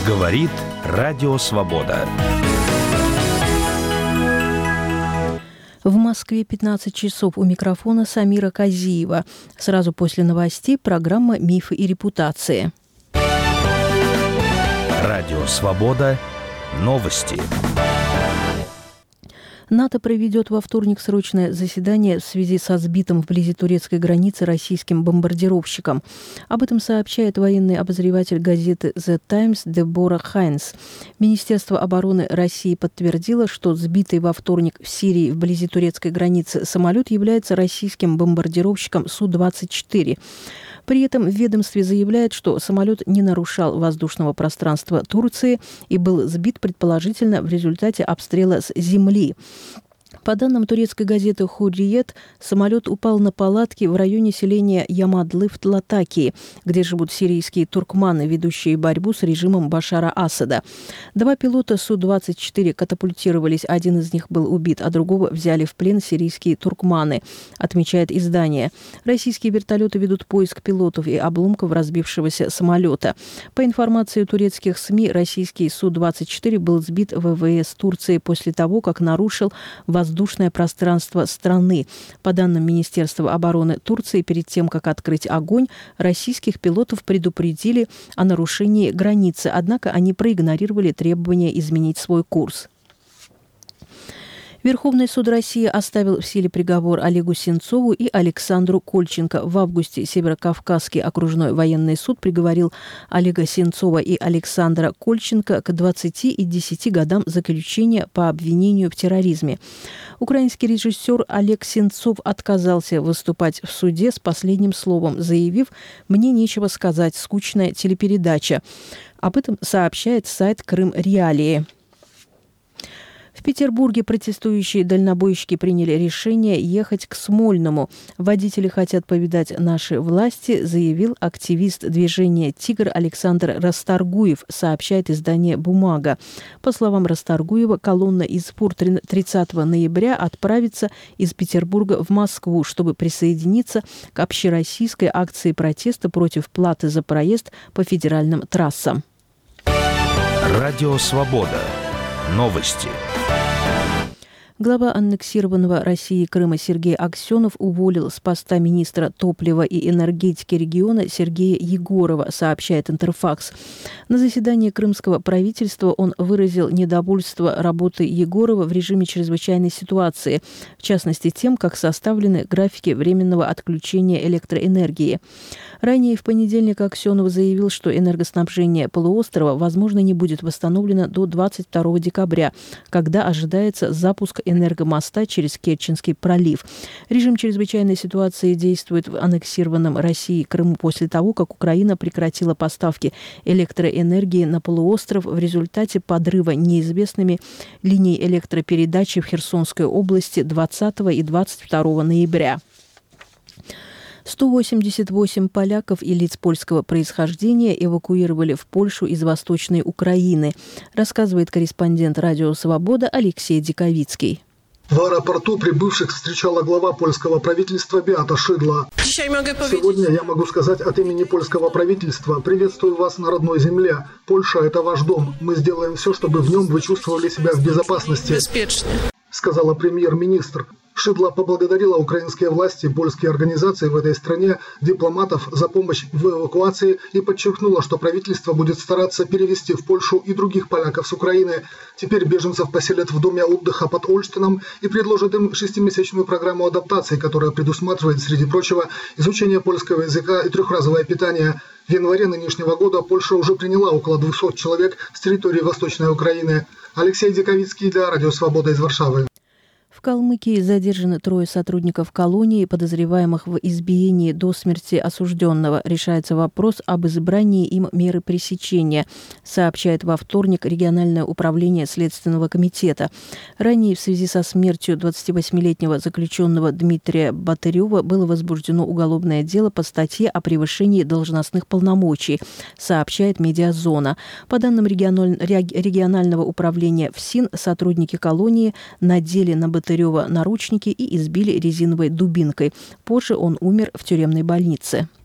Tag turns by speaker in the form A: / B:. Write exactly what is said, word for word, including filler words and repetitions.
A: Говорит Радио Свобода.
B: В Москве пятнадцать часов. У микрофона Самира Казиева. Сразу после новостей программа «Мифы и репутации».
A: Радио Свобода. Новости.
B: НАТО проведет во вторник срочное заседание в связи со сбитым вблизи турецкой границы российским бомбардировщиком. Об этом сообщает военный обозреватель газеты «The Times» Дебора Хайнс. Министерство обороны России подтвердило, что сбитый во вторник в Сирии вблизи турецкой границы самолет является российским бомбардировщиком Су двадцать четыре. При этом в ведомстве заявляют, что самолет не нарушал воздушного пространства Турции и был сбит предположительно в результате обстрела с земли. По данным турецкой газеты «Хурриет», самолет упал на палатки в районе селения Ямадлы в Латакии, где живут сирийские туркманы, ведущие борьбу с режимом Башара Асада. Два пилота Су двадцать четыре катапультировались, один из них был убит, а другого взяли в плен сирийские туркманы, отмечает издание. Российские вертолеты ведут поиск пилотов и обломков разбившегося самолета. По информации турецких СМИ, российский Су двадцать четыре был сбит в ВВС Турции после того, как нарушил воздушное пространство страны. По данным Министерства обороны Турции, перед тем, как открыть огонь, российских пилотов предупредили о нарушении границы, однако они проигнорировали требования изменить свой курс. Верховный суд России оставил в силе приговор Олегу Сенцову и Александру Кольченко. В августе Северокавказский окружной военный суд приговорил Олега Сенцова и Александра Кольченко к двадцати и десяти годам заключения по обвинению в терроризме. Украинский режиссер Олег Сенцов отказался выступать в суде с последним словом, заявив: «Мне нечего сказать, скучная телепередача». Об этом сообщает сайт Крым Реалии. В Петербурге протестующие дальнобойщики приняли решение ехать к Смольному. Водители хотят повидать наши власти, заявил активист движения «Тигр» Александр Расторгуев, сообщает издание «Бумага». По словам Расторгуева, колонна из ПУР тридцатого ноября отправится из Петербурга в Москву, чтобы присоединиться к общероссийской акции протеста против платы за проезд по федеральным трассам.
A: Радио Свобода. Новости.
B: Глава аннексированного Россией Крыма Сергей Аксенов уволил с поста министра топлива и энергетики региона Сергея Егорова, сообщает Интерфакс. На заседании крымского правительства он выразил недовольство работой Егорова в режиме чрезвычайной ситуации, в частности тем, как составлены графики временного отключения электроэнергии. Ранее в понедельник Аксенов заявил, что энергоснабжение полуострова, возможно, не будет восстановлено до двадцать второго декабря, когда ожидается запуск энергомоста через Керченский пролив. Режим чрезвычайной ситуации действует в аннексированном Россией Крыму после того, как Украина прекратила поставки электроэнергии на полуостров в результате подрыва неизвестными линий электропередачи в Херсонской области двадцатого и двадцать второго ноября. сто восемьдесят восемь поляков и лиц польского происхождения эвакуировали в Польшу из Восточной Украины, рассказывает корреспондент Радио Свобода Алексей Диковицкий.
C: В аэропорту прибывших встречала глава польского правительства Беата Шидла. Сегодня я могу сказать от имени польского правительства: приветствую вас на родной земле. Польша – это ваш дом. Мы сделаем все, чтобы в нем вы чувствовали себя в безопасности, сказала премьер-министр. Шидла поблагодарила украинские власти, польские организации в этой стране, дипломатов за помощь в эвакуации и подчеркнула, что правительство будет стараться перевести в Польшу и других поляков с Украины. Теперь беженцев поселят в доме отдыха под Ольштином и предложат им шестимесячную программу адаптации, которая предусматривает, среди прочего, изучение польского языка и трехразовое питание. В январе нынешнего года Польша уже приняла около двухсот человек с территории Восточной Украины. Алексей Диковицкий для Радио Свобода из Варшавы.
B: В Калмыкии задержаны трое сотрудников колонии, подозреваемых в избиении до смерти осужденного. Решается вопрос об избрании им меры пресечения, сообщает во вторник региональное управление Следственного комитета. Ранее в связи со смертью двадцативосьмилетнего заключенного Дмитрия Батырева было возбуждено уголовное дело по статье о превышении должностных полномочий, сообщает Медиазона. По данным регионального управления ФСИН, сотрудники колонии надели на Батырева наручники и избили резиновой дубинкой. Позже он умер в тюремной больнице.